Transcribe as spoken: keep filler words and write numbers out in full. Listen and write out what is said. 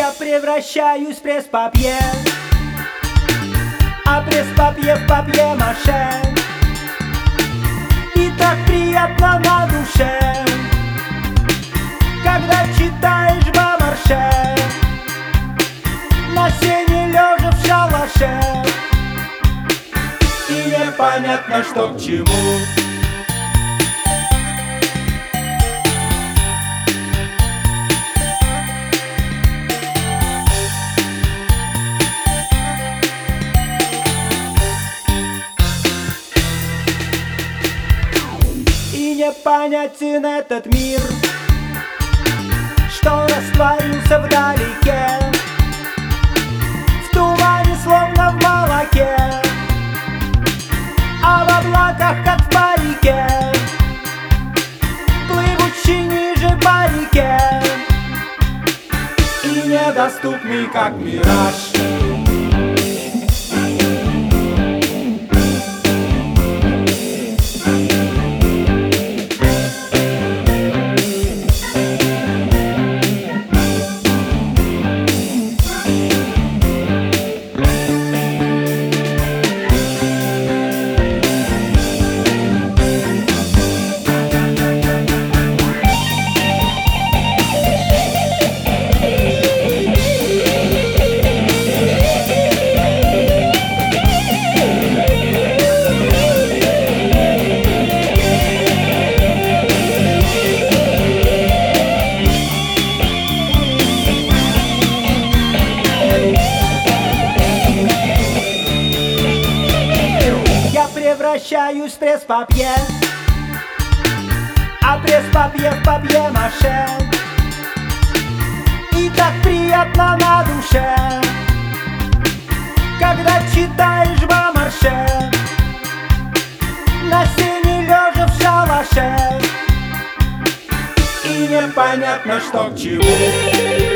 Я превращаюсь в пресс-папье, а пресс-папье в папье-маше. И так приятно на душе, когда читаешь Бомарше, на сене лежа в шалаше. И непонятно, что к чему. И непонятен этот мир, что растворился вдалеке, в тумане, словно в молоке, а в облаках, как в парике, плывущий ниже по реке, и недоступный, как мираж. Превращаюсь в пресс-папье, а пресс-папье в папье-маше. И так приятно на душе, когда читаешь Бомарше, на сене лежа в шалаше. И непонятно, что к чему.